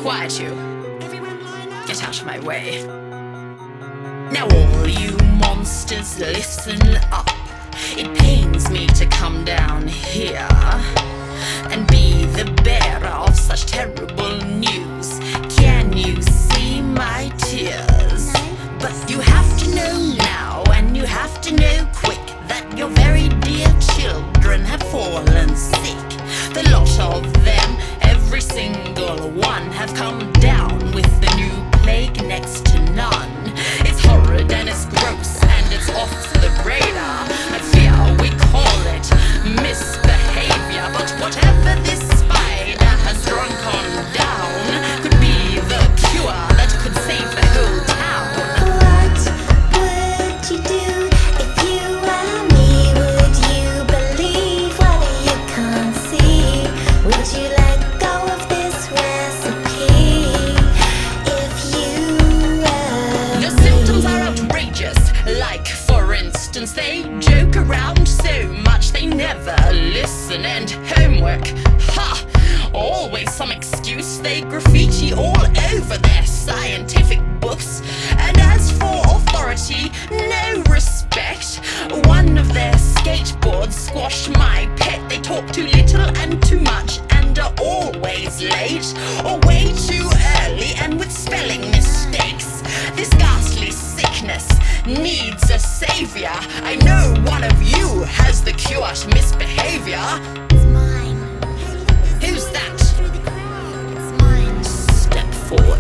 Quiet you. Get out of my way. Now all you monsters, listen up. It pains me to come down here and be the bearer of such terrible news. Can you see my tears? But you have to know now, and you have to know quick, that your very dear children have fallen sick. The lot of them, every single one, have come down with the new plague next to none. It's horrid and it's gross and it's off the radar. I fear we call it misbehavior, but whatever this spider has drunk on down could be the cure that could save the whole town. What would you do if you were me? Would you believe what you can't see? Would you let go of this recipe if you were The symptoms are outrageous, like for instance they joke around so much they never listen, and homework, ha! Always some excuse. They graffiti all over their scientific books, and as for authority, no respect. One of their skateboards squashed my pet. They talk too little and too much and are always late, or way too early and with spelling mistakes. This ghastly sickness needs a savior. I know one of you has the cure to misbehavior. It's mine. Who's that? It's mine. Step forward.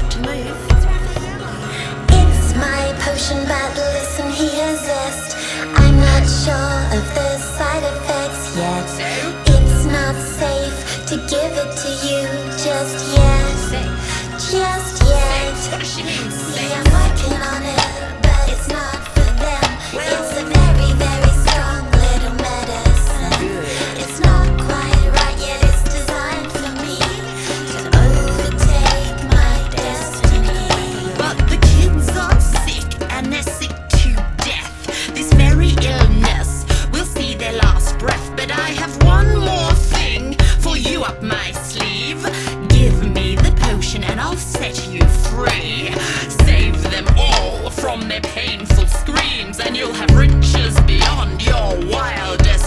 It's my potion, but listen here, Zest. I'm not sure of the side effects yet. So? It's not safe to give it to you just yet. Just yet. What does she mean? See, I'm working on it, but it's not for them. It's a very, very strong little medicine. It's not quite right yet, it's designed for me to overtake my destiny. But the kids are sick, and they're sick to death. This very illness will see their last breath. But I have one more thing for you up my sleeve. Give me the potion and I'll set you free. Save them all from their painful screams, and you'll have riches beyond your wildest